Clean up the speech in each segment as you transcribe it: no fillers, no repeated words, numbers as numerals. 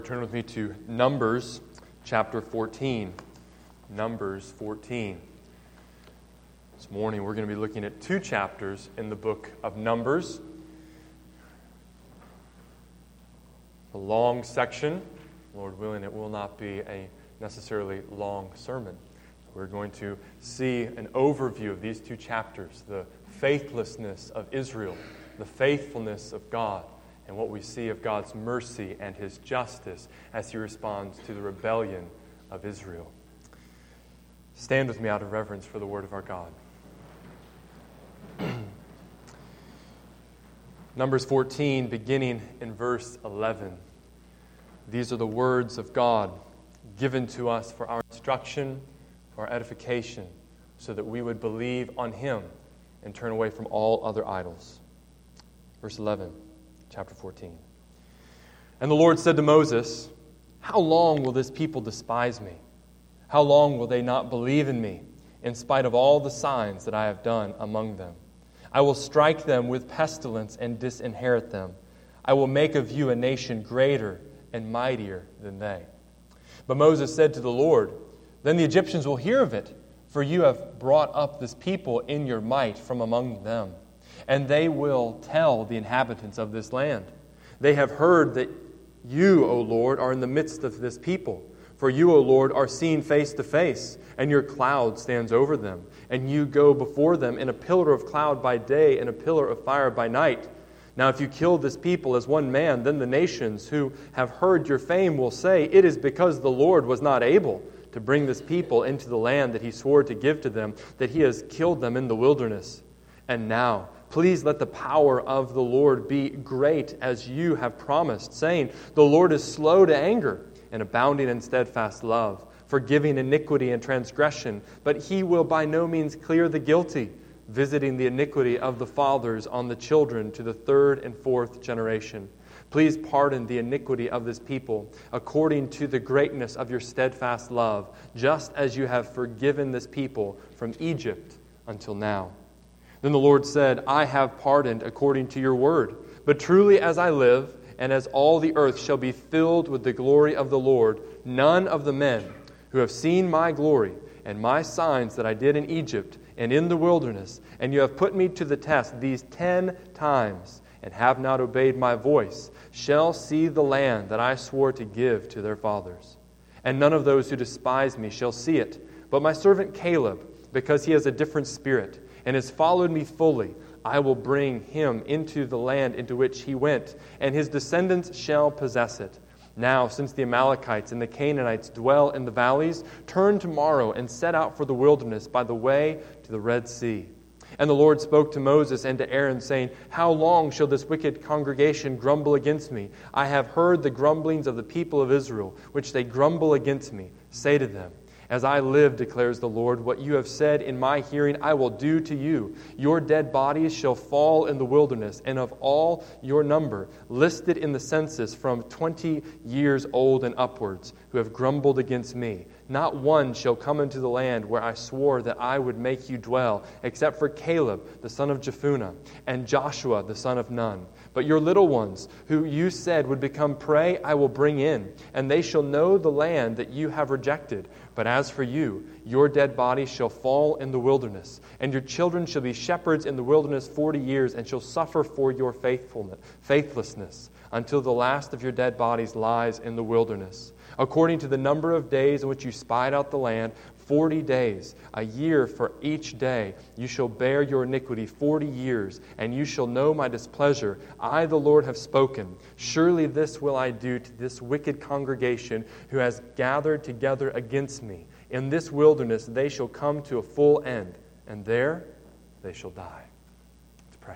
Turn with me to Numbers chapter 14. Numbers 14. This morning we're going to be looking at two chapters in the book of Numbers. A long section. Lord willing, it will not be a necessarily long sermon. We're going to see an overview of these two chapters, the faithlessness of Israel, the faithfulness of God, and what we see of God's mercy and His justice as He responds to the rebellion of Israel. Stand with me out of reverence for the Word of our God. Numbers 14, beginning in verse 11. These are the words of God given to us for our instruction, for our edification, so that we would believe on Him and turn away from all other idols. Verse 11. Chapter 14. And the Lord said to Moses, "How long will this people despise me? How long will they not believe in me, in spite of all the signs that I have done among them? I will strike them with pestilence and disinherit them. I will make of you a nation greater and mightier than they." But Moses said to the Lord, "Then the Egyptians will hear of it, for you have brought up this people in your might from among them. And they will tell the inhabitants of this land, 'They have heard that you, O Lord, are in the midst of this people. For you, O Lord, are seen face to face, and your cloud stands over them. And you go before them in a pillar of cloud by day and a pillar of fire by night. Now if you kill this people as one man, then the nations who have heard your fame will say, it is because the Lord was not able to bring this people into the land that He swore to give to them, that He has killed them in the wilderness. And now, please let the power of the Lord be great as you have promised, saying, the Lord is slow to anger and abounding in steadfast love, forgiving iniquity and transgression, but He will by no means clear the guilty, visiting the iniquity of the fathers on the children to the third and fourth generation. Please pardon the iniquity of this people according to the greatness of your steadfast love, just as you have forgiven this people from Egypt until now." Then the Lord said, "I have pardoned according to your word. But truly as I live, and as all the earth shall be filled with the glory of the Lord, none of the men who have seen my glory and my signs that I did in Egypt and in the wilderness, and you have put me to the test these 10 times, and have not obeyed my voice, shall see the land that I swore to give to their fathers. And none of those who despise me shall see it, but my servant Caleb, because he has a different spirit, and has followed me fully, I will bring him into the land into which he went, and his descendants shall possess it. Now, since the Amalekites and the Canaanites dwell in the valleys, turn tomorrow and set out for the wilderness by the way to the Red Sea." And the Lord spoke to Moses and to Aaron, saying, "How long shall this wicked congregation grumble against me? I have heard the grumblings of the people of Israel, which they grumble against me. Say to them, as I live, declares the Lord, what you have said in my hearing I will do to you. Your dead bodies shall fall in the wilderness, and of all your number, listed in the census from 20 years old and upwards, who have grumbled against me, not one shall come into the land where I swore that I would make you dwell, except for Caleb, the son of Jephunneh, and Joshua, the son of Nun. But your little ones, who you said would become prey, I will bring in, and they shall know the land that you have rejected. But as for you, your dead bodies shall fall in the wilderness, and your children shall be shepherds in the wilderness 40 years, and shall suffer for your faithlessness, until the last of your dead bodies lies in the wilderness. According to the number of days in which you spied out the land, 40 days, a year for each day, you shall bear your iniquity 40 years, and you shall know my displeasure. I, the Lord, have spoken. Surely this will I do to this wicked congregation who has gathered together against me. In this wilderness they shall come to a full end, and there they shall die." Let's pray.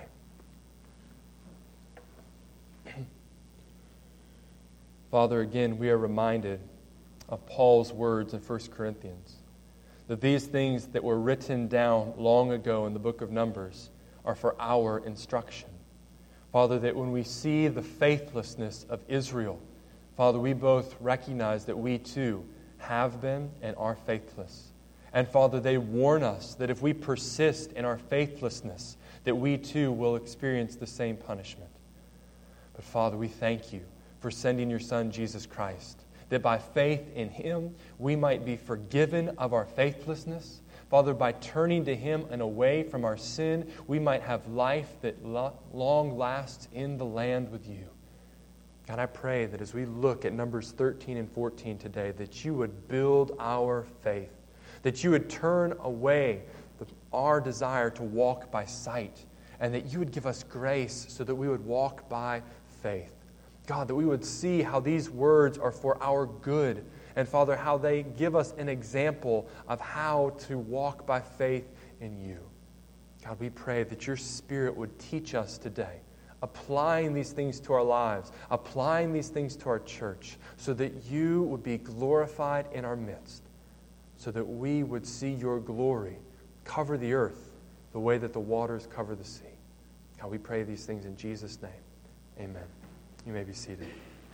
Father, again, we are reminded of Paul's words in 1 Corinthians, that these things that were written down long ago in the book of Numbers are for our instruction. Father, that when we see the faithlessness of Israel, Father, we both recognize that we too have been and are faithless. And Father, they warn us that if we persist in our faithlessness, that we too will experience the same punishment. But Father, we thank you for sending your Son, Jesus Christ, that by faith in Him, we might be forgiven of our faithlessness. Father, by turning to Him and away from our sin, we might have life that long lasts in the land with You. God, I pray that as we look at Numbers 13 and 14 today, that You would build our faith, that You would turn away our desire to walk by sight, and that You would give us grace so that we would walk by faith. God, that we would see how these words are for our good, and Father, how they give us an example of how to walk by faith in You. God, we pray that Your Spirit would teach us today, applying these things to our lives, applying these things to our church, so that You would be glorified in our midst, so that we would see Your glory cover the earth the way that the waters cover the sea. God, we pray these things in Jesus' name. Amen. You may be seated.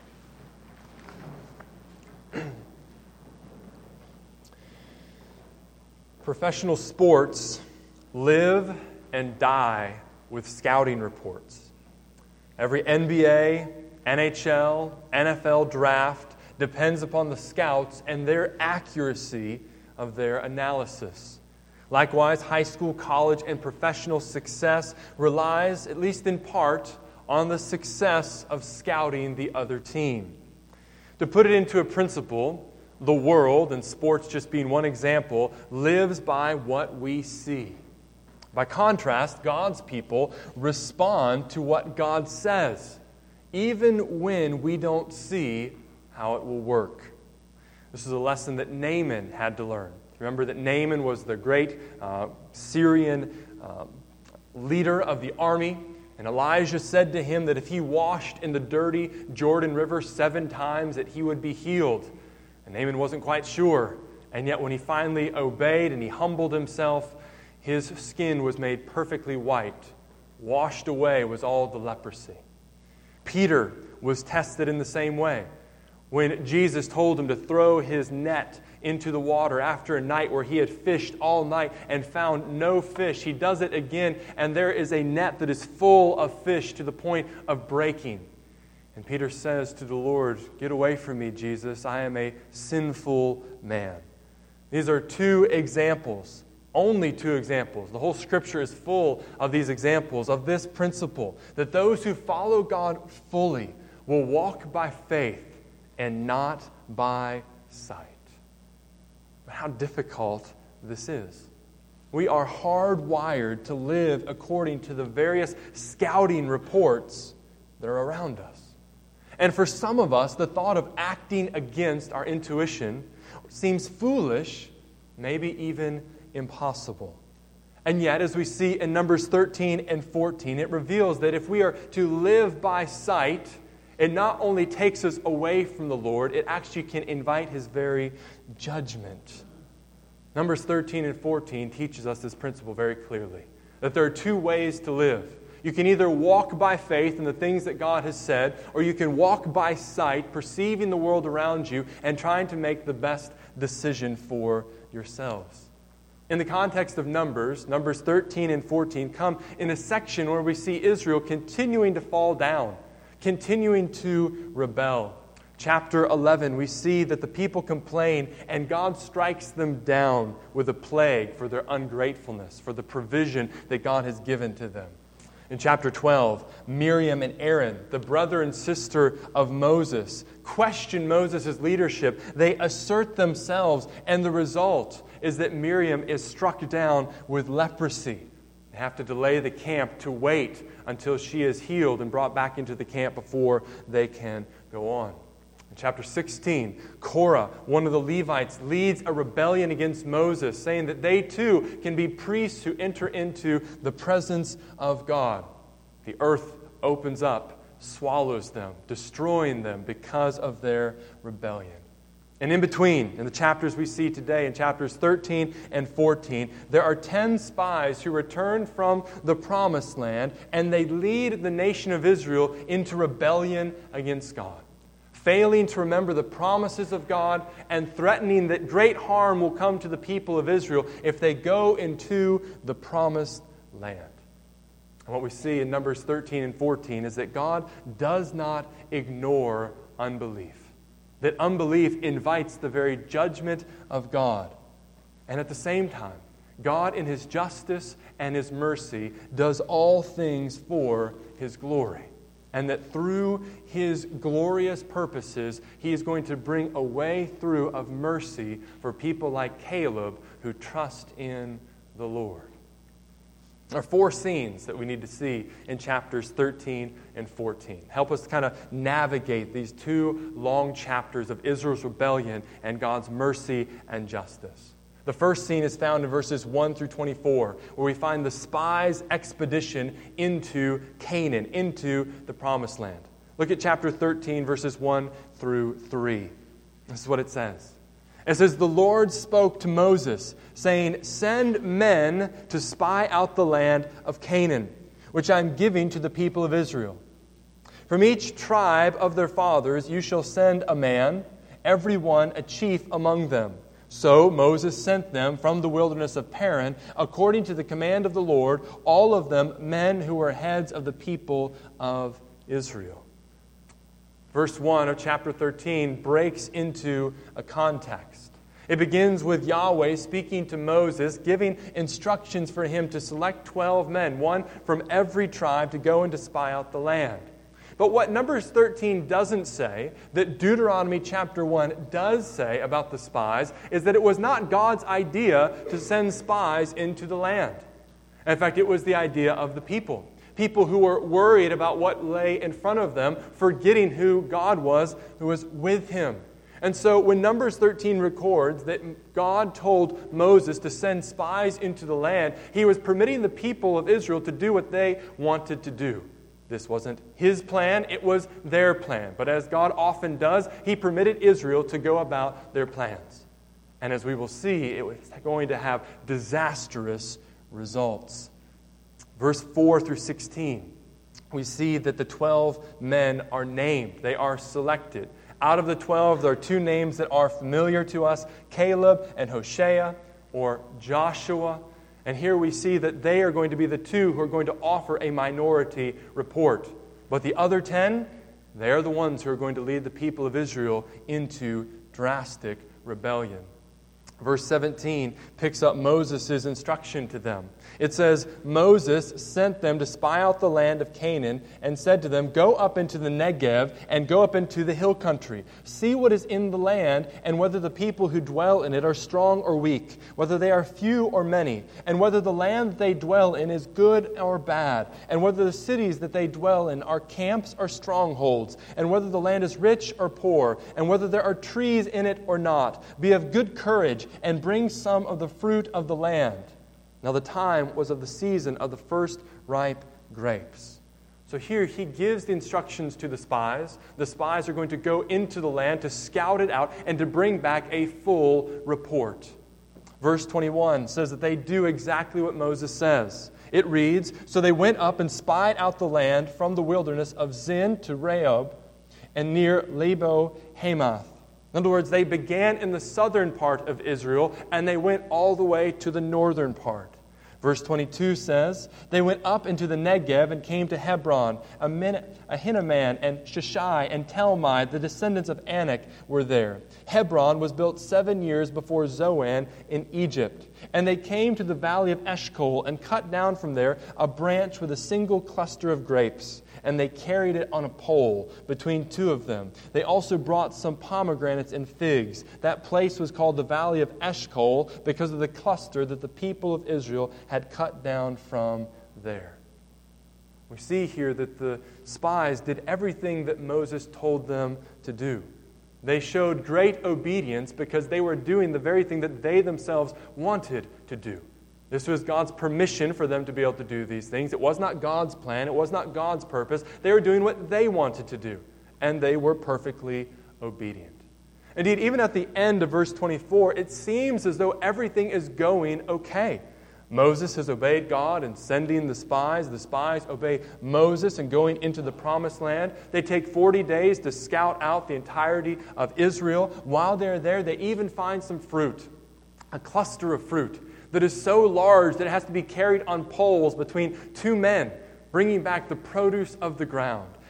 Professional sports live and die with scouting reports. Every NBA, NHL, NFL draft depends upon the scouts and their accuracy of their analysis. Likewise, high school, college, and professional success relies, at least in part, on the success of scouting the other team. To put it into a principle, the world, and sports just being one example, lives by what we see. By contrast, God's people respond to what God says, even when we don't see how it will work. This is a lesson that Naaman had to learn. Remember that Naaman was the great Syrian leader of the army, and Elijah said to him that if he washed in the dirty Jordan River 7 times, that he would be healed. And Naaman wasn't quite sure, and yet when he finally obeyed and he humbled himself, his skin was made perfectly white. Washed away was all the leprosy. Peter was tested in the same way. When Jesus told him to throw his net into the water after a night where he had fished all night and found no fish, he does it again, and there is a net that is full of fish to the point of breaking. And Peter says to the Lord, "Get away from me, Jesus. I am a sinful man." These are 2 examples, only 2 examples. The whole Scripture is full of these examples of this principle, that those who follow God fully will walk by faith and not by sight. But how difficult this is. We are hardwired to live according to the various scouting reports that are around us. And for some of us, the thought of acting against our intuition seems foolish, maybe even impossible. And yet, as we see in Numbers 13 and 14, it reveals that if we are to live by sight, it not only takes us away from the Lord, it actually can invite His very judgment. Numbers 13 and 14 teaches us this principle very clearly, that there are 2 ways to live. You can either walk by faith in the things that God has said, or you can walk by sight, perceiving the world around you and trying to make the best decision for yourselves. In the context of Numbers 13 and 14 come in a section where we see Israel continuing to fall down, continuing to rebel. Chapter 11, we see that the people complain and God strikes them down with a plague for their ungratefulness, for the provision that God has given to them. In chapter 12, Miriam and Aaron, the brother and sister of Moses, question Moses' leadership. They assert themselves, and the result is that Miriam is struck down with leprosy. They have to delay the camp to wait until she is healed and brought back into the camp before they can go on. In chapter 16, Korah, one of the Levites, leads a rebellion against Moses, saying that they too can be priests who enter into the presence of God. The earth opens up, swallows them, destroying them because of their rebellion. And in between, in the chapters we see today, in chapters 13 and 14, there are 10 spies who return from the promised land, and they lead the nation of Israel into rebellion against God, failing to remember the promises of God and threatening that great harm will come to the people of Israel if they go into the promised land. And what we see in Numbers 13 and 14 is that God does not ignore unbelief. That unbelief invites the very judgment of God. And at the same time, God in His justice and His mercy does all things for His glory. And that through His glorious purposes, He is going to bring a way through of mercy for people like Caleb who trust in the Lord. There are 4 scenes that we need to see in chapters 13 and 14. Help us kind of navigate these 2 long chapters of Israel's rebellion and God's mercy and justice. The first scene is found in verses 1 through 24, where we find the spies' expedition into Canaan, into the Promised Land. Look at chapter 13, verses 1 through 3. This is what it says. It says, "The Lord spoke to Moses, saying, 'Send men to spy out the land of Canaan, which I am giving to the people of Israel. From each tribe of their fathers you shall send a man, every one a chief among them.' So Moses sent them from the wilderness of Paran, according to the command of the Lord, all of them men who were heads of the people of Israel." Verse 1 of chapter 13 breaks into a context. It begins with Yahweh speaking to Moses, giving instructions for him to select 12 men, one from every tribe, to go and to spy out the land. But what Numbers 13 doesn't say, that Deuteronomy chapter 1 does say about the spies, is that it was not God's idea to send spies into the land. In fact, it was the idea of the people. People who were worried about what lay in front of them, forgetting who God was, who was with him. And so when Numbers 13 records that God told Moses to send spies into the land, He was permitting the people of Israel to do what they wanted to do. This wasn't His plan, it was their plan. But as God often does, He permitted Israel to go about their plans. And as we will see, it was going to have disastrous results. Verse 4 through 16, we see that the 12 men are named. They are selected. Out of the 12, there are 2 names that are familiar to us, Caleb and Hoshea, or Joshua. And here we see that they are going to be the 2 who are going to offer a minority report. But the other 10, they are the ones who are going to lead the people of Israel into drastic rebellion. Verse 17 picks up Moses' instruction to them. It says, "Moses sent them to spy out the land of Canaan and said to them, 'Go up into the Negev and go up into the hill country. See what is in the land and whether the people who dwell in it are strong or weak, whether they are few or many, and whether the land they dwell in is good or bad, and whether the cities that they dwell in are camps or strongholds, and whether the land is rich or poor, and whether there are trees in it or not. Be of good courage and bring some of the fruit of the land.' Now the time was of the season of the first ripe grapes." So here he gives the instructions to the spies. The spies are going to go into the land to scout it out and to bring back a full report. Verse 21 says that they do exactly what Moses says. It reads, "So they went up and spied out the land from the wilderness of Zin to Rehob and near Lebo Hamath." In other words, they began in the southern part of Israel and they went all the way to the northern part. Verse 22 says, "They went up into the Negev and came to Hebron. Ahinoam and Sheshai and Talmai, the descendants of Anak, were there. Hebron was built 7 years before Zoan in Egypt. And they came to the valley of Eshcol and cut down from there a branch with a single cluster of grapes. And they carried it on a pole between 2 of them. They also brought some pomegranates and figs. That place was called the valley of Eshcol because of the cluster that the people of Israel had cut down from there." We see here that the spies did everything that Moses told them to do. They showed great obedience because they were doing the very thing that they themselves wanted to do. This was God's permission for them to be able to do these things. It was not God's plan. It was not God's purpose. They were doing what they wanted to do, and they were perfectly obedient. Indeed, even at the end of verse 24, it seems as though everything is going okay. Moses has obeyed God in sending the spies. The spies obey Moses in going into the Promised Land. They take 40 days to scout out the entirety of Israel. While they're there, they even find some fruit, a cluster of fruit that is so large that it has to be carried on poles between 2 men, bringing back the produce of the ground.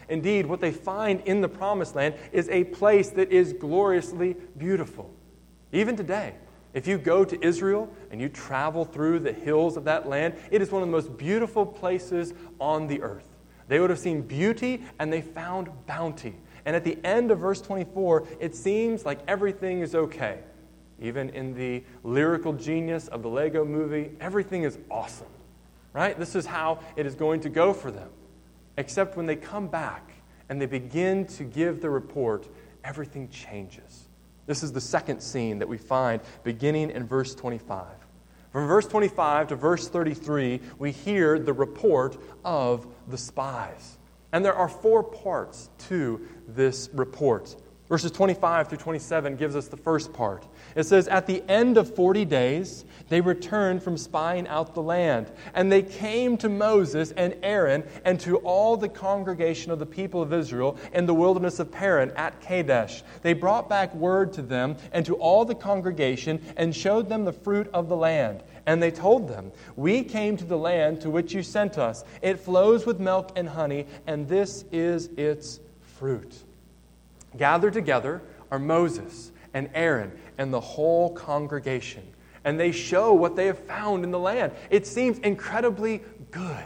Indeed, what they find in the Promised Land is a place that is gloriously beautiful. Even today, if you go to Israel and you travel through the hills of that land, it is one of the most beautiful places on the earth. They would have seen beauty and they found bounty. And at the end of verse 24, it seems like everything is okay. Even in the lyrical genius of the Lego movie, everything is awesome. Right? This is how it is going to go for them. Except when they come back and they begin to give the report, everything changes. This is the second scene that we find beginning in verse 25. From verse 25 to verse 33, we hear the report of the spies. And there are 4 parts to this report. Verses 25 through 27 gives us the first part. It says, "At the end of 40 days, they returned from spying out the land. And they came to Moses and Aaron and to all the congregation of the people of Israel in the wilderness of Paran at Kadesh. They brought back word to them and to all the congregation and showed them the fruit of the land. And they told them, 'We came to the land to which you sent us. It flows with milk and honey, and this is its fruit.'" Gathered together are Moses and Aaron and the whole congregation. And they show what they have found in the land. It seems incredibly good.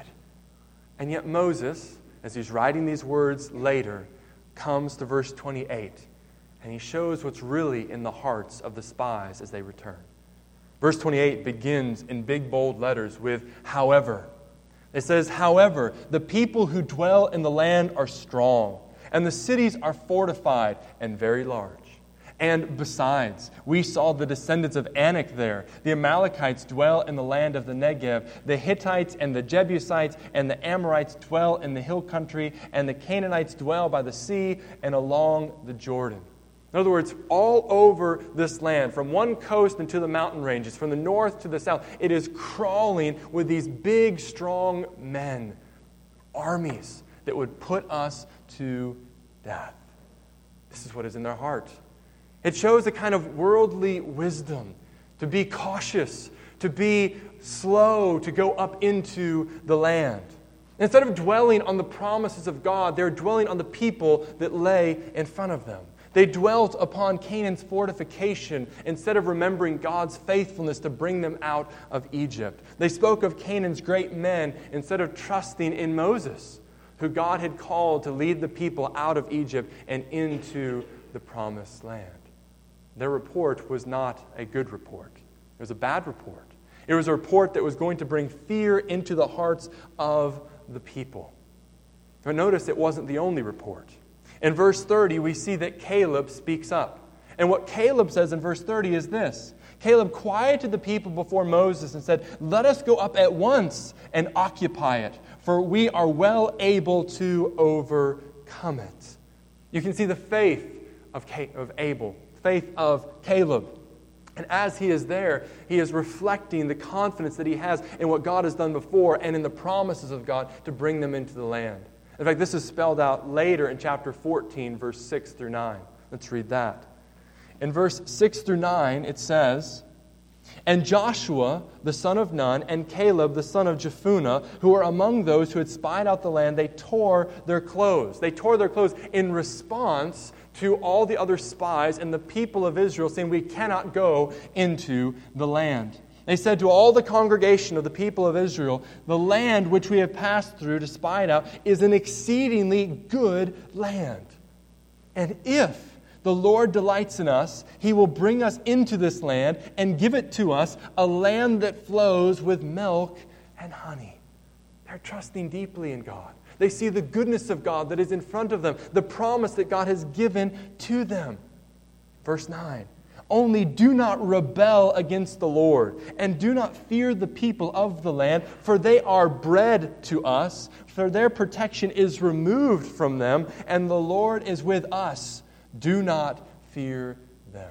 And yet Moses, as he's writing these words later, comes to verse 28. And he shows what's really in the hearts of the spies as they return. Verse 28 begins in big, bold letters with, "However." It says, "However, the people who dwell in the land are strong, and the cities are fortified and very large. And besides, we saw the descendants of Anak there. The Amalekites dwell in the land of the Negev. The Hittites and the Jebusites and the Amorites dwell in the hill country. And the Canaanites dwell by the sea and along the Jordan." In other words, all over this land, from one coast into the mountain ranges, from the north to the south, it is crawling with these big, strong men, armies that would put us to death. This is what is in their heart. It shows a kind of worldly wisdom to be cautious, to be slow to go up into the land. Instead of dwelling on the promises of God, they're dwelling on the people that lay in front of them. They dwelt upon Canaan's fortification instead of remembering God's faithfulness to bring them out of Egypt. They spoke of Canaan's great men instead of trusting in Moses, who God had called to lead the people out of Egypt and into the promised land. Their report was not a good report. It was a bad report. It was a report that was going to bring fear into the hearts of the people. But notice it wasn't the only report. In verse 30, we see that Caleb speaks up. And what Caleb says in verse 30 is this. Caleb quieted the people before Moses and said, "Let us go up at once and occupy it, for we are well able to overcome it." You can see the faith of Abel, faith of Caleb. And as he is there, he is reflecting the confidence that he has in what God has done before and in the promises of God to bring them into the land. In fact, this is spelled out later in chapter 14, verse 6 through 9. Let's read that. In verse 6 through 9, it says, "And Joshua, the son of Nun, and Caleb, the son of Jephunneh, who were among those who had spied out the land, they tore their clothes." They tore their clothes in response to all the other spies and the people of Israel saying, "We cannot go into the land." They said to all the congregation of the people of Israel, "The land which we have passed through to spy it out is an exceedingly good land. And if the Lord delights in us, He will bring us into this land and give it to us, a land that flows with milk and honey." They're trusting deeply in God. They see the goodness of God that is in front of them, the promise that God has given to them. Verse 9, "Only do not rebel against the Lord, and do not fear the people of the land, for they are bread to us, for their protection is removed from them, and the Lord is with us. Do not fear them."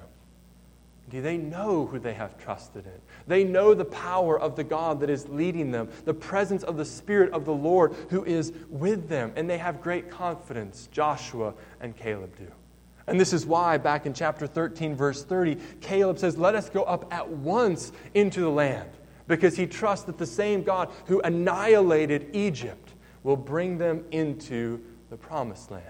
Do they know who they have trusted in? They know the power of the God that is leading them, the presence of the Spirit of the Lord who is with them, and they have great confidence, Joshua and Caleb do. And this is why, back in chapter 13, verse 30, Caleb says, "Let us go up at once into the land," because he trusts that the same God who annihilated Egypt will bring them into the promised land.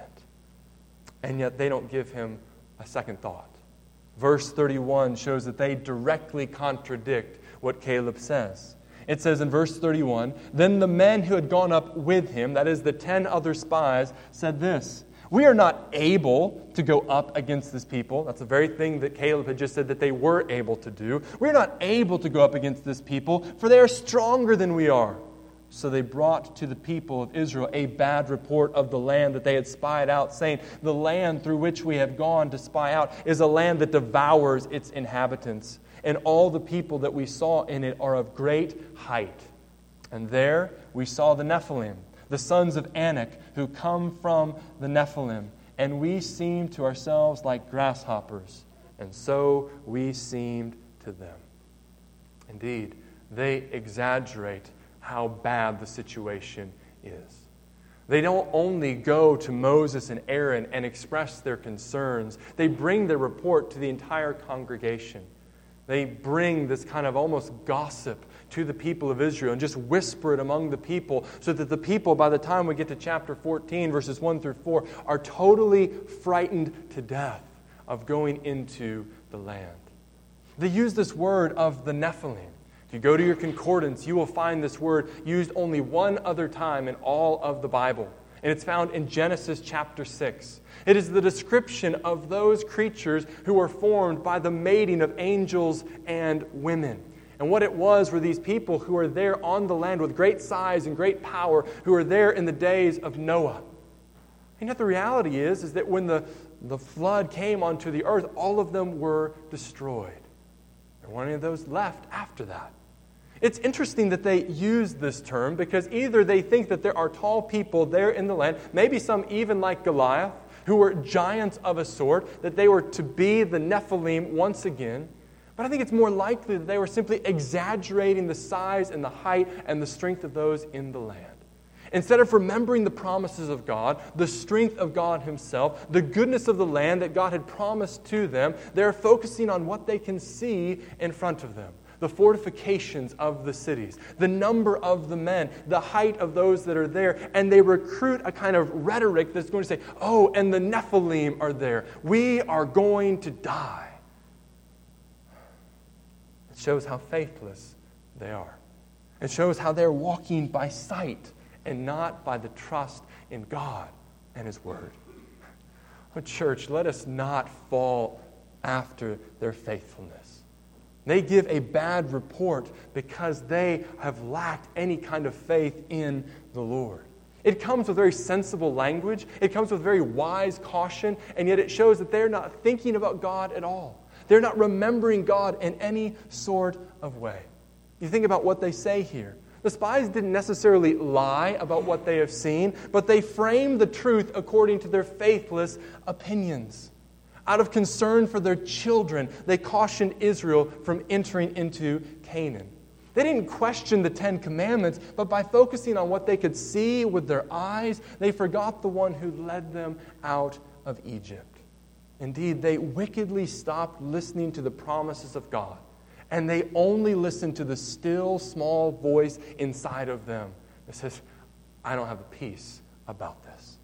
And yet they don't give him a second thought. Verse 31 shows that they directly contradict what Caleb says. It says in verse 31, "Then the men who had gone up with him," that is the 10 other spies, "said this, 'We are not able to go up against this people.'" That's the very thing that Caleb had just said that they were able to do. "We are not able to go up against this people, for they are stronger than we are." So they brought to the people of Israel a bad report of the land that they had spied out, saying, "The land through which we have gone to spy out is a land that devours its inhabitants. And all the people that we saw in it are of great height. And there we saw the Nephilim, the sons of Anak, who come from the Nephilim. And we seemed to ourselves like grasshoppers, and so we seemed to them." Indeed, they exaggerate how bad the situation is. They don't only go to Moses and Aaron and express their concerns, they bring their report to the entire congregation. They bring this kind of almost gossip to the people of Israel and just whisper it among the people so that the people, by the time we get to chapter 14, verses 1 through 4, are totally frightened to death of going into the land. They use this word of the Nephilim. If you go to your concordance, you will find this word used only one other time in all of the Bible. And it's found in Genesis chapter 6. It is the description of those creatures who were formed by the mating of angels and women. And what it was were these people who were there on the land with great size and great power, who were there in the days of Noah. And yet the reality is that when the flood came onto the earth, all of them were destroyed. There weren't any of those left after that. It's interesting that they use this term because either they think that there are tall people there in the land, maybe some even like Goliath, who were giants of a sort, that they were to be the Nephilim once again. But I think it's more likely that they were simply exaggerating the size and the height and the strength of those in the land. Instead of remembering the promises of God, the strength of God Himself, the goodness of the land that God had promised to them, they're focusing on what they can see in front of them. The fortifications of the cities, the number of the men, the height of those that are there, and they recruit a kind of rhetoric that's going to say, "Oh, and the Nephilim are there. We are going to die." It shows how faithless they are. It shows how they're walking by sight and not by the trust in God and His Word. But church, let us not fall after their faithfulness. They give a bad report because they have lacked any kind of faith in the Lord. It comes with very sensible language. It comes with very wise caution, and yet it shows that they're not thinking about God at all. They're not remembering God in any sort of way. You think about what they say here. The spies didn't necessarily lie about what they have seen, but they frame the truth according to their faithless opinions. Out of concern for their children, they cautioned Israel from entering into Canaan. They didn't question the 10 Commandments, but by focusing on what they could see with their eyes, they forgot the one who led them out of Egypt. Indeed, they wickedly stopped listening to the promises of God, and they only listened to the still, small voice inside of them that says, "I don't have a peace about this."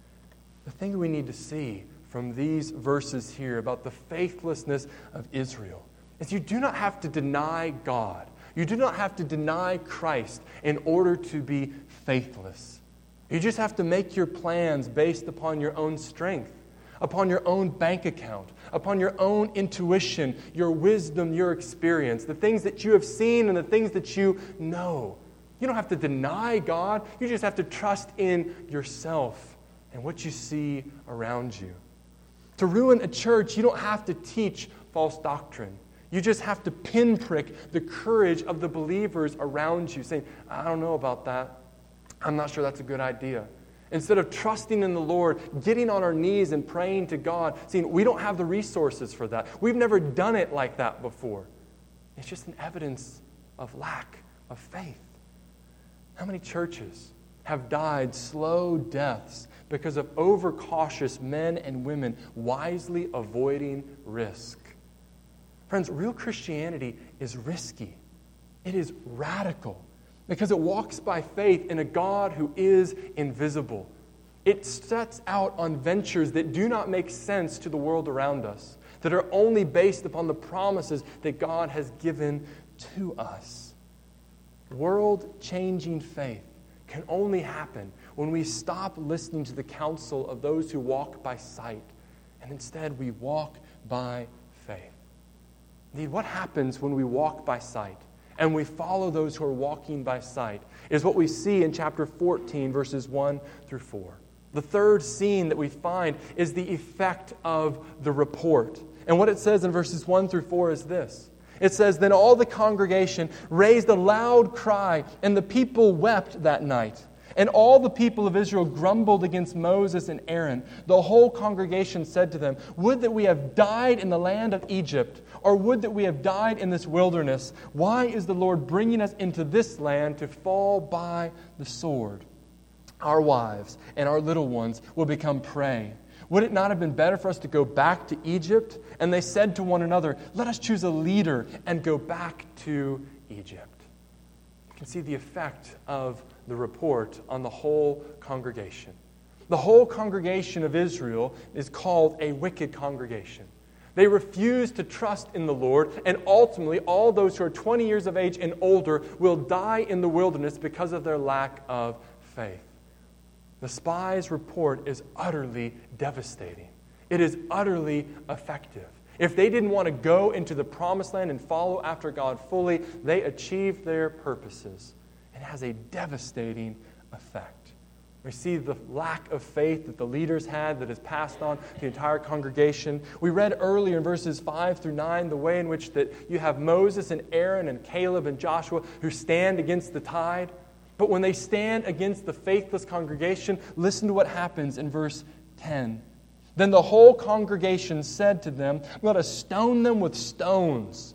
The thing we need to see from these verses here about the faithlessness of Israel is you do not have to deny God. You do not have to deny Christ in order to be faithless. You just have to make your plans based upon your own strength, upon your own bank account, upon your own intuition, your wisdom, your experience, the things that you have seen and the things that you know. You don't have to deny God. You just have to trust in yourself and what you see around you. To ruin a church, you don't have to teach false doctrine. You just have to pinprick the courage of the believers around you, saying, "I don't know about that. I'm not sure that's a good idea." Instead of trusting in the Lord, getting on our knees and praying to God, saying, "We don't have the resources for that. We've never done it like that before." It's just an evidence of lack of faith. How many churches have died slow deaths because of overcautious men and women wisely avoiding risk? Friends, real Christianity is risky. It is radical because it walks by faith in a God who is invisible. It sets out on ventures that do not make sense to the world around us, that are only based upon the promises that God has given to us. World-changing faith can only happen when we stop listening to the counsel of those who walk by sight, and instead we walk by faith. Indeed, what happens when we walk by sight and we follow those who are walking by sight is what we see in chapter 14, verses 1 through 4. The third scene that we find is the effect of the report. And what it says in verses 1 through 4 is this. It says, "Then all the congregation raised a loud cry, and the people wept that night. And all the people of Israel grumbled against Moses and Aaron. The whole congregation said to them, 'Would that we have died in the land of Egypt, or would that we have died in this wilderness. Why is the Lord bringing us into this land to fall by the sword? Our wives and our little ones will become prey. Would it not have been better for us to go back to Egypt?' And they said to one another, 'Let us choose a leader and go back to Egypt.'" You can see the effect of the report on the whole congregation. The whole congregation of Israel is called a wicked congregation. They refuse to trust in the Lord, and ultimately all those who are 20 years of age and older will die in the wilderness because of their lack of faith. The spies' report is utterly devastating. It is utterly effective. If they didn't want to go into the promised land and follow after God fully, they achieved their purposes. It has a devastating effect. We see the lack of faith that the leaders had that is passed on to the entire congregation. We read earlier in verses 5 through 9 the way in which that you have Moses and Aaron and Caleb and Joshua who stand against the tide. But when they stand against the faithless congregation, listen to what happens in verse 10. "Then the whole congregation said to them, 'Let us stone them with stones.'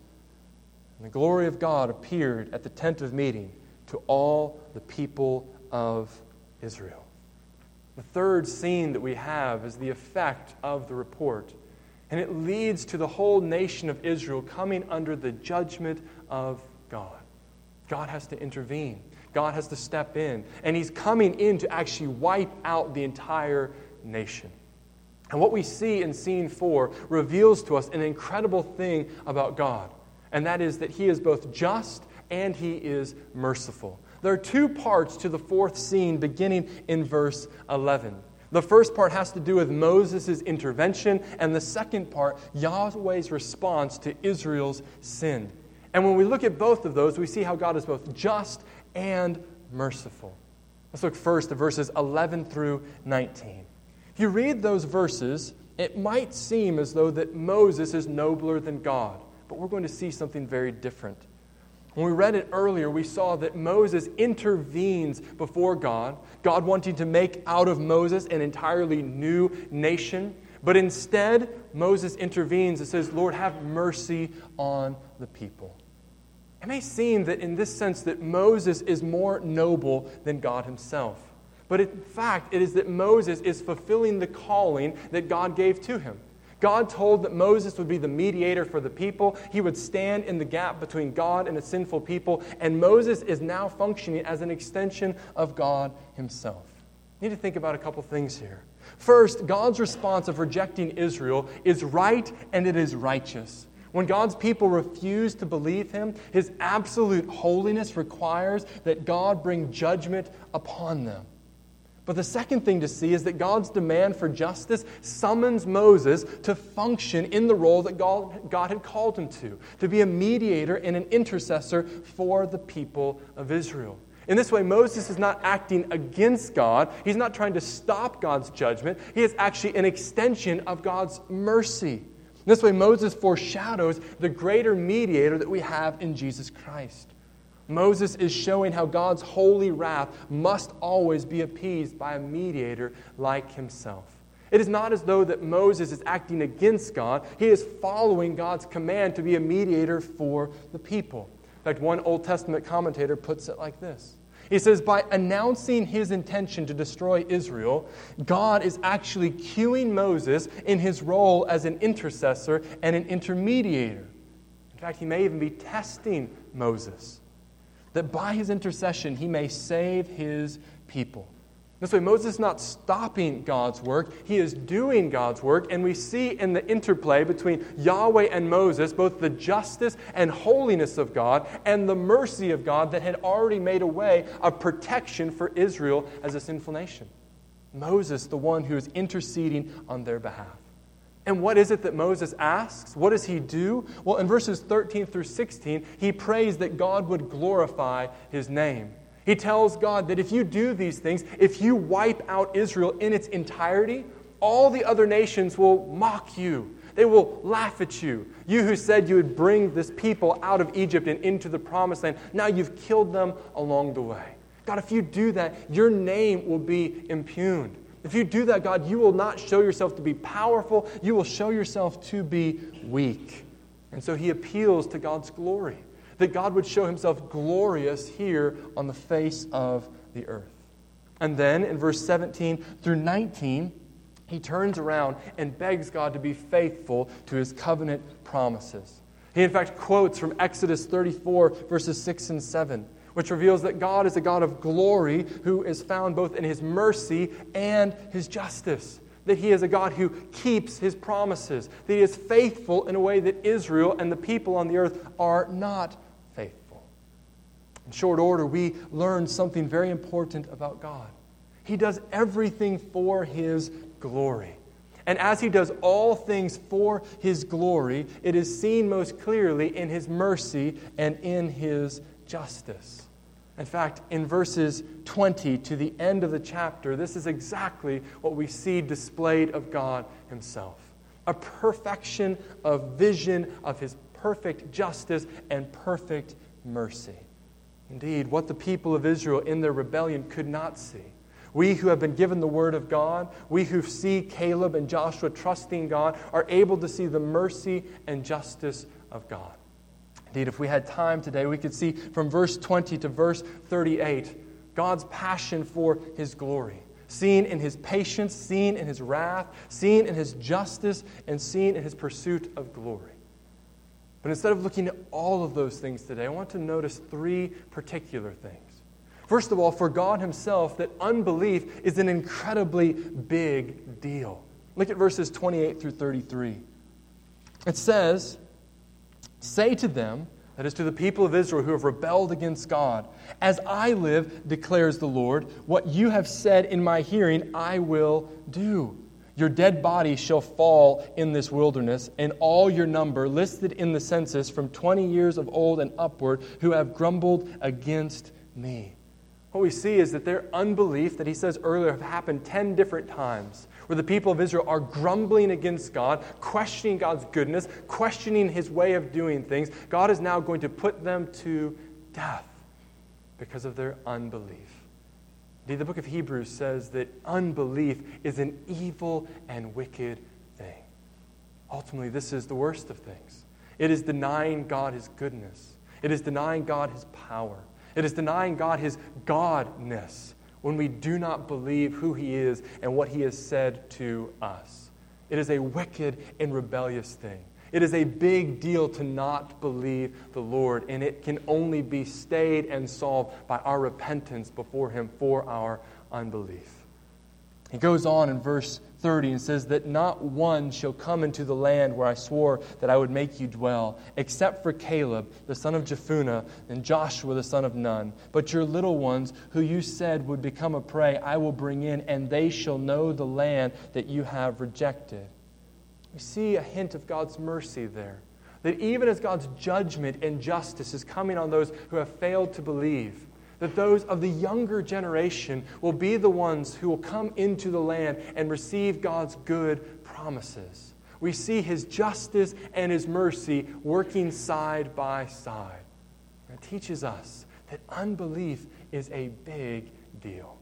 And the glory of God appeared at the tent of meeting to all the people of Israel." The third scene that we have is the effect of the report. And it leads to the whole nation of Israel coming under the judgment of God. God has to intervene. God has to step in. And He's coming in to actually wipe out the entire nation. And what we see in scene 4 reveals to us an incredible thing about God. And that is that He is both just and He is merciful. There are two parts to the fourth scene beginning in verse 11. The first part has to do with Moses' intervention, and the second part, Yahweh's response to Israel's sin. And when we look at both of those, we see how God is both just and merciful. Let's look first at verses 11 through 19. If you read those verses, it might seem as though that Moses is nobler than God, but we're going to see something very different. When we read it earlier, we saw that Moses intervenes before God, God wanting to make out of Moses an entirely new nation. But instead, Moses intervenes and says, "Lord, have mercy on the people." It may seem that in this sense that Moses is more noble than God Himself. But in fact, it is that Moses is fulfilling the calling that God gave to him. God told that Moses would be the mediator for the people. He would stand in the gap between God and a sinful people. And Moses is now functioning as an extension of God Himself. You need to think about a couple things here. First, God's response of rejecting Israel is right and it is righteous. When God's people refuse to believe Him, His absolute holiness requires that God bring judgment upon them. But the second thing to see is that God's demand for justice summons Moses to function in the role that God had called him to be a mediator and an intercessor for the people of Israel. In this way, Moses is not acting against God. He's not trying to stop God's judgment. He is actually an extension of God's mercy. In this way, Moses foreshadows the greater mediator that we have in Jesus Christ. Moses is showing how God's holy wrath must always be appeased by a mediator like himself. It is not as though that Moses is acting against God. He is following God's command to be a mediator for the people. In fact, one Old Testament commentator puts it like this. He says, by announcing his intention to destroy Israel, God is actually cueing Moses in his role as an intercessor and an intermediator. In fact, he may even be testing Moses, that by his intercession he may save his people. This way, Moses is not stopping God's work. He is doing God's work. And we see in the interplay between Yahweh and Moses both the justice and holiness of God and the mercy of God that had already made a way of protection for Israel as a sinful nation. Moses, the one who is interceding on their behalf. And what is it that Moses asks? What does he do? Well, in verses 13 through 16, he prays that God would glorify his name. He tells God that if you do these things, if you wipe out Israel in its entirety, all the other nations will mock you. They will laugh at you. You who said you would bring this people out of Egypt and into the promised land, now you've killed them along the way. God, if you do that, your name will be impugned. If you do that, God, you will not show yourself to be powerful. You will show yourself to be weak. And so he appeals to God's glory, that God would show himself glorious here on the face of the earth. And then in verse 17 through 19, he turns around and begs God to be faithful to his covenant promises. He in fact quotes from Exodus 34 verses 6 and 7, which reveals that God is a God of glory who is found both in his mercy and his justice. That he is a God who keeps his promises. That he is faithful in a way that Israel and the people on the earth are not faithful. In short order, we learn something very important about God. He does everything for his glory. And as he does all things for his glory, it is seen most clearly in his mercy and in his justice. In fact, in verses 20 to the end of the chapter, this is exactly what we see displayed of God himself. A perfection of vision of his perfect justice and perfect mercy. Indeed, what the people of Israel in their rebellion could not see. We who have been given the word of God, we who see Caleb and Joshua trusting God, are able to see the mercy and justice of God. Indeed, if we had time today, we could see from verse 20 to verse 38, God's passion for his glory, seen in his patience, seen in his wrath, seen in his justice, and seen in his pursuit of glory. But instead of looking at all of those things today, I want to notice three particular things. First of all, for God himself, that unbelief is an incredibly big deal. Look at verses 28 through 33. It says, "Say to them," that is to the people of Israel who have rebelled against God, "As I live, declares the Lord, what you have said in my hearing I will do. Your dead bodies shall fall in this wilderness, and all your number listed in the census from 20 years of old and upward who have grumbled against me." What we see is that their unbelief, that he says earlier, have happened 10 different times, where the people of Israel are grumbling against God, questioning God's goodness, questioning his way of doing things. God is now going to put them to death because of their unbelief. Indeed, the book of Hebrews says that unbelief is an evil and wicked thing. Ultimately, this is the worst of things. It is denying God his goodness. It is denying God his power. It is denying God his godness when we do not believe who he is and what he has said to us. It is a wicked and rebellious thing. It is a big deal to not believe the Lord, and it can only be stayed and solved by our repentance before him for our unbelief. He goes on in verse 30 and says that not one shall come into the land where I swore that I would make you dwell, except for Caleb, the son of Jephunneh, and Joshua, the son of Nun. But your little ones, who you said would become a prey, I will bring in, and they shall know the land that you have rejected. We see a hint of God's mercy there. That even as God's judgment and justice is coming on those who have failed to believe, that those of the younger generation will be the ones who will come into the land and receive God's good promises. We see his justice and his mercy working side by side. And it teaches us that unbelief is a big deal.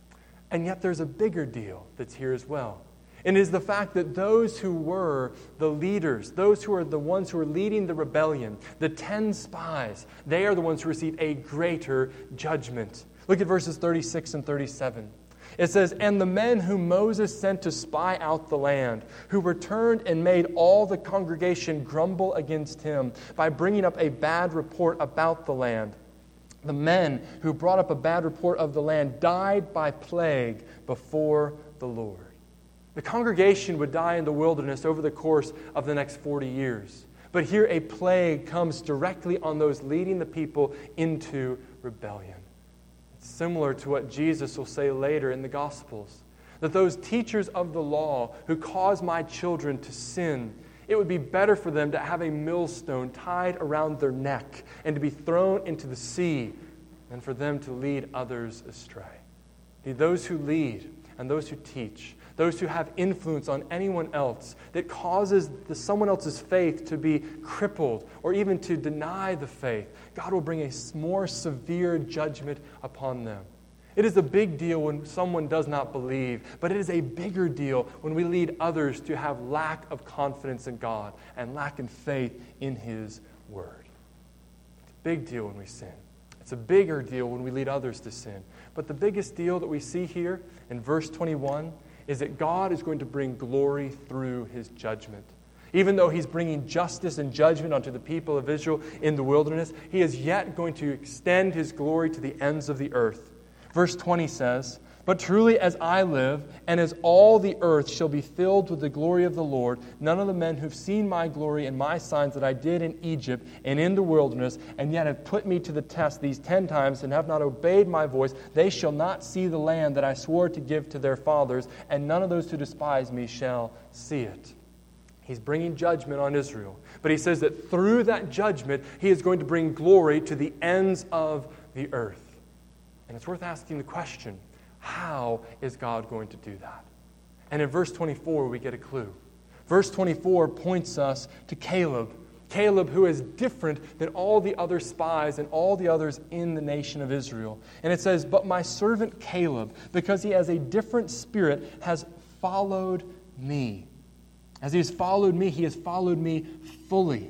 And yet there's a bigger deal that's here as well. And it is the fact that those who were the leaders, those who are the ones who are leading the rebellion, the 10 spies, they are the ones who receive a greater judgment. Look at verses 36 and 37. It says, "And the men whom Moses sent to spy out the land, who returned and made all the congregation grumble against him by bringing up a bad report about the land. The men who brought up a bad report of the land died by plague before the Lord. The congregation would die in the wilderness over the course of the next 40 years. But here a plague comes directly on those leading the people into rebellion. It's similar to what Jesus will say later in the Gospels, that those teachers of the law who cause my children to sin, it would be better for them to have a millstone tied around their neck and to be thrown into the sea than for them to lead others astray. Those who lead and those who teach, those who have influence on anyone else that causes someone else's faith to be crippled or even to deny the faith, God will bring a more severe judgment upon them. It is a big deal when someone does not believe, but it is a bigger deal when we lead others to have lack of confidence in God and lack in faith in His Word. It's a big deal when we sin. It's a bigger deal when we lead others to sin. But the biggest deal that we see here in verse 21 is that God is going to bring glory through His judgment. Even though He's bringing justice and judgment onto the people of Israel in the wilderness, He is yet going to extend His glory to the ends of the earth. Verse 20 says, "But truly as I live, and as all the earth shall be filled with the glory of the Lord, none of the men who've seen my glory and my signs that I did in Egypt and in the wilderness, and yet have put me to the test these 10 times and have not obeyed my voice, they shall not see the land that I swore to give to their fathers, and none of those who despise me shall see it." He's bringing judgment on Israel. But He says that through that judgment, He is going to bring glory to the ends of the earth. And it's worth asking the question, how is God going to do that? And in verse 24, we get a clue. Verse 24 points us to Caleb. Caleb, who is different than all the other spies and all the others in the nation of Israel. And it says, "But my servant Caleb, because he has a different spirit, has followed me. As he has followed me, he has followed me fully.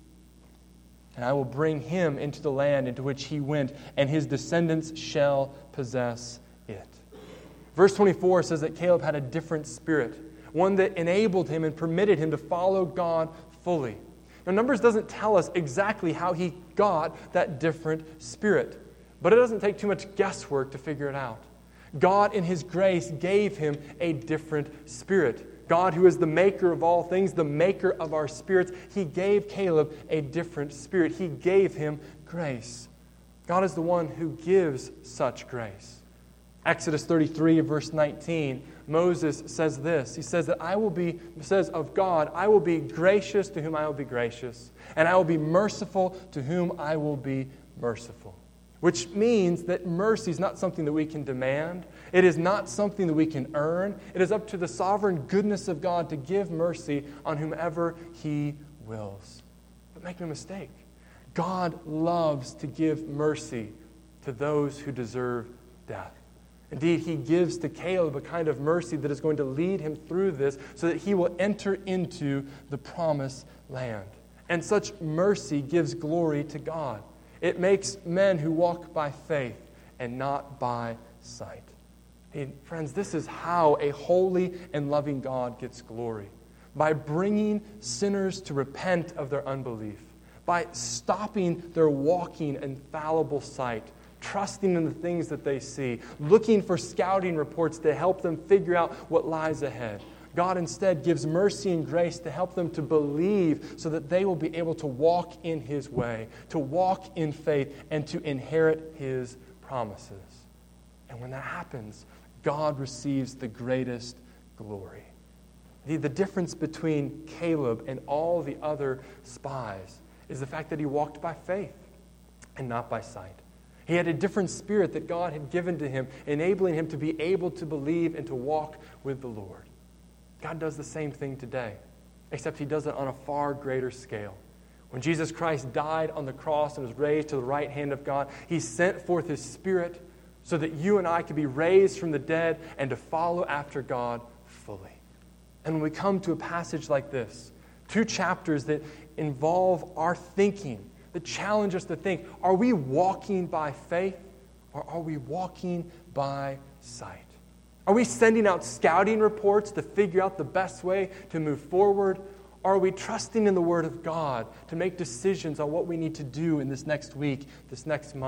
And I will bring him into the land into which he went, and his descendants shall possess it." Verse 24 says that Caleb had a different spirit, one that enabled him and permitted him to follow God fully. Now, Numbers doesn't tell us exactly how he got that different spirit, but it doesn't take too much guesswork to figure it out. God, in His grace, gave him a different spirit. God, who is the maker of all things, the maker of our spirits, He gave Caleb a different spirit. He gave him grace. God is the one who gives such grace. Exodus 33, verse 19, Moses says this. He says that says of God, "I will be gracious to whom I will be gracious, and I will be merciful to whom I will be merciful." Which means that mercy is not something that we can demand. It is not something that we can earn. It is up to the sovereign goodness of God to give mercy on whomever He wills. But make no mistake, God loves to give mercy to those who deserve death. Indeed, He gives to Caleb a kind of mercy that is going to lead him through this so that he will enter into the promised land. And such mercy gives glory to God. It makes men who walk by faith and not by sight. And friends, this is how a holy and loving God gets glory. By bringing sinners to repent of their unbelief. By stopping their walking in fallible sight. Trusting in the things that they see. Looking for scouting reports to help them figure out what lies ahead. God instead gives mercy and grace to help them to believe so that they will be able to walk in His way, to walk in faith, and to inherit His promises. And when that happens, God receives the greatest glory. The difference between Caleb and all the other spies is the fact that he walked by faith and not by sight. He had a different spirit that God had given to him, enabling him to be able to believe and to walk with the Lord. God does the same thing today, except He does it on a far greater scale. When Jesus Christ died on the cross and was raised to the right hand of God, He sent forth His Spirit so that you and I could be raised from the dead and to follow after God fully. And when we come to a passage like this, 2 chapters that involve our thinking, that challenge us to think, are we walking by faith or are we walking by sight? Are we sending out scouting reports to figure out the best way to move forward? Or are we trusting in the Word of God to make decisions on what we need to do in this next week, this next month,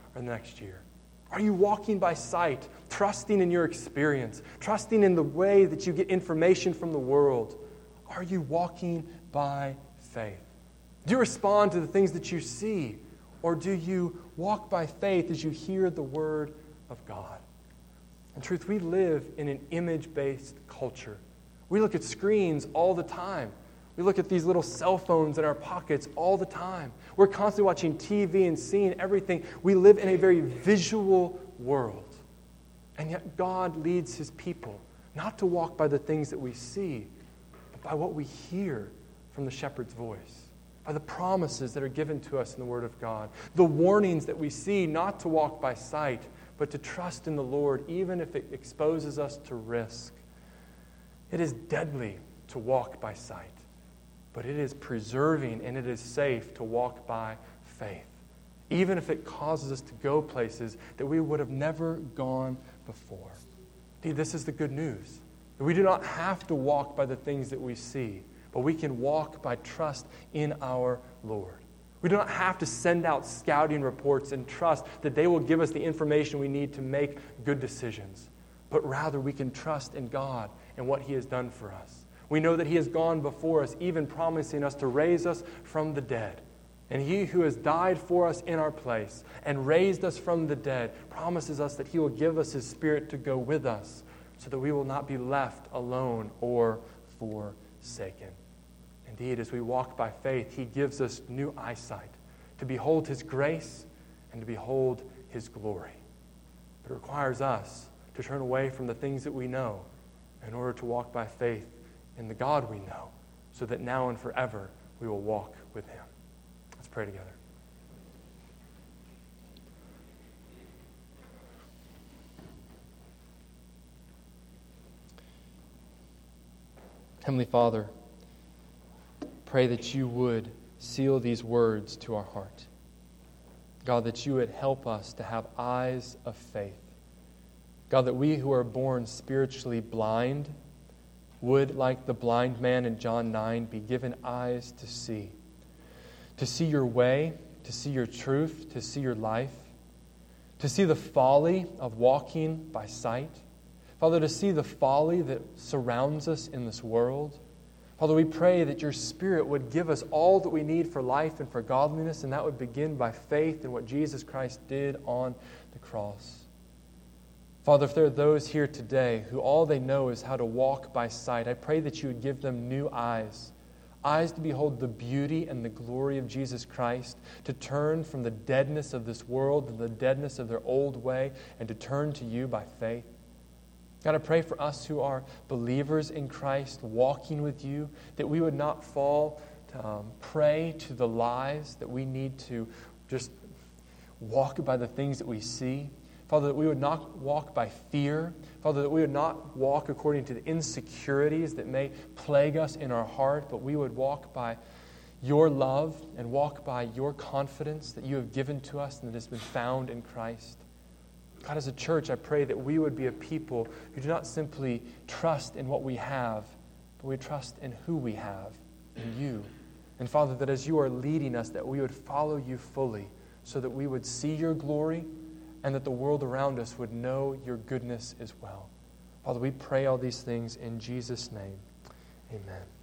or the next year? Are you walking by sight, trusting in your experience, trusting in the way that you get information from the world? Are you walking by faith? Do you respond to the things that you see, or do you walk by faith as you hear the word of God? In truth, we live in an image-based culture. We look at screens all the time. We look at these little cell phones in our pockets all the time. We're constantly watching TV and seeing everything. We live in a very visual world. And yet God leads His people not to walk by the things that we see, but by what we hear from the shepherd's voice, by the promises that are given to us in the Word of God, the warnings that we see not to walk by sight, but to trust in the Lord, even if it exposes us to risk. It is deadly to walk by sight, but it is preserving and it is safe to walk by faith, even if it causes us to go places that we would have never gone before. Indeed, this is the good news. We do not have to walk by the things that we see, but we can walk by trust in our Lord. We do not have to send out scouting reports and trust that they will give us the information we need to make good decisions, but rather we can trust in God and what He has done for us. We know that He has gone before us, even promising us to raise us from the dead. And He who has died for us in our place and raised us from the dead promises us that He will give us His Spirit to go with us so that we will not be left alone or forsaken. Indeed, as we walk by faith, He gives us new eyesight to behold His grace and to behold His glory. But it requires us to turn away from the things that we know in order to walk by faith in the God we know, so that now and forever we will walk with Him. Let's pray together. Heavenly Father, pray that You would seal these words to our heart. God, that You would help us to have eyes of faith. God, that we who are born spiritually blind would, like the blind man in John 9, be given eyes to see Your way, to see Your truth, to see Your life, to see the folly of walking by sight. Father, to see the folly that surrounds us in this world. Father, we pray that Your Spirit would give us all that we need for life and for godliness, and that would begin by faith in what Jesus Christ did on the cross. Father, if there are those here today who all they know is how to walk by sight, I pray that You would give them new eyes to behold the beauty and the glory of Jesus Christ, to turn from the deadness of this world and the deadness of their old way, and to turn to You by faith. God, I pray for us who are believers in Christ, walking with You, that we would not fall prey to the lies, that we need to just walk by the things that we see. Father, that we would not walk by fear. Father, that we would not walk according to the insecurities that may plague us in our heart, but we would walk by Your love and walk by Your confidence that You have given to us and that has been found in Christ. God, as a church, I pray that we would be a people who do not simply trust in what we have, but we trust in who we have, in You. And Father, that as You are leading us, that we would follow You fully so that we would see Your glory and that the world around us would know Your goodness as well. Father, we pray all these things in Jesus' name. Amen.